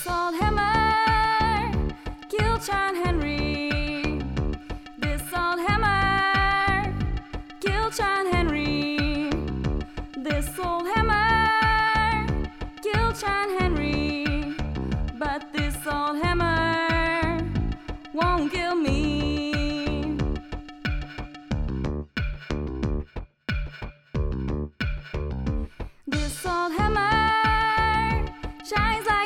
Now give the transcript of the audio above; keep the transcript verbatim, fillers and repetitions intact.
old hammer killed John Henry. This old hammer killed John Henry. This old hammer killed John Henry. But this old hammer won't kill me. This old hammer shines like